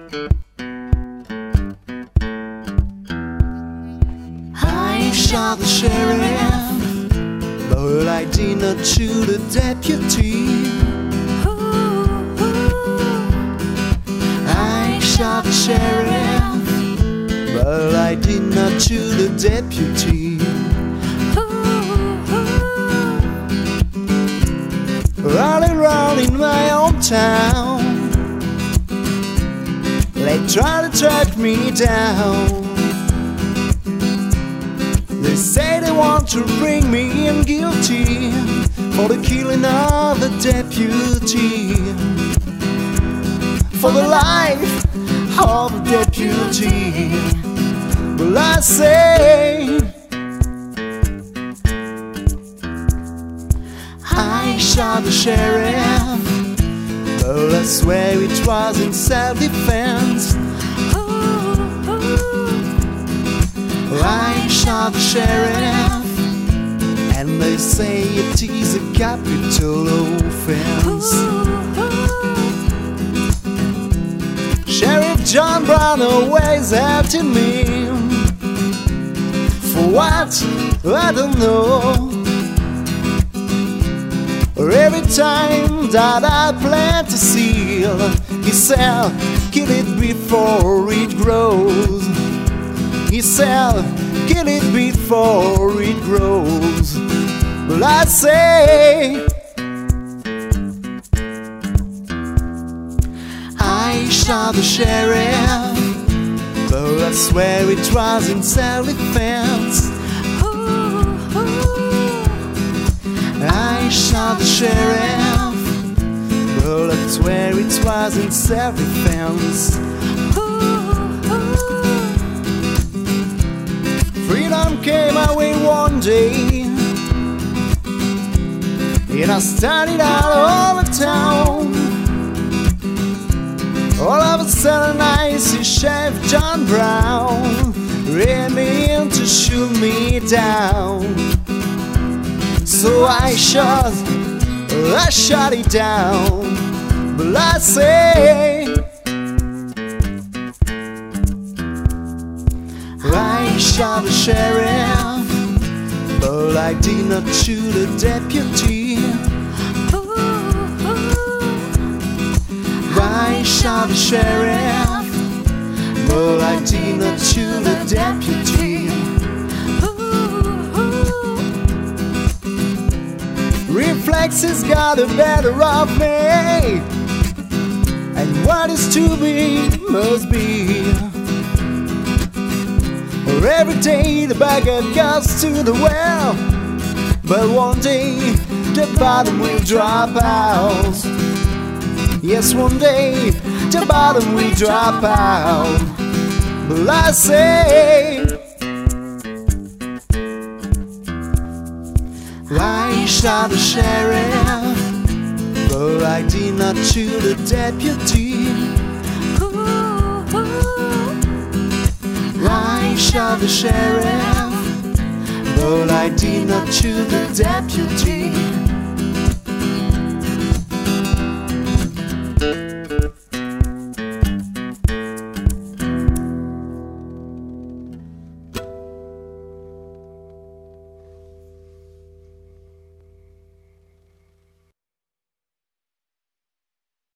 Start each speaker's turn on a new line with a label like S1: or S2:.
S1: I shot the sheriff, but I did not shoot the deputy. I shot the sheriff, but I did not shoot the deputy. Running around in my hometown, they try to track me down. They say they want to bring me in guilty for the killing of a deputy, for the life of a deputy. Well, I say I shot the sheriff, but I swear it was in self-defense. I shot the sheriff, and they say it is a capital offense. Sheriff John Brown always after me. For what? I don't know. Every time that I plant a seed, he said, kill it before it grows. He said, kill it before it grows. Well, I say I shot the sheriff, but I swear it was in self-defense. I shot the sheriff, but I swear it was in self-defense. Freedom came my way one day, and I studied out all the town. All of a sudden I see Sheriff John Brown ready to shoot me down. So I shot it down. But I say I shot the sheriff, but I did not shoot a deputy. I shot the sheriff, but I did not shoot a deputy. Reflexes got the better of me, and what is to be must be. For every day the beggar goes to the well, but one day the bottom will drop out. Yes, one day the bottom will drop out. But I say I shot the sheriff, but I did not shoot a deputy. I shot the sheriff, but I did not shoot a deputy.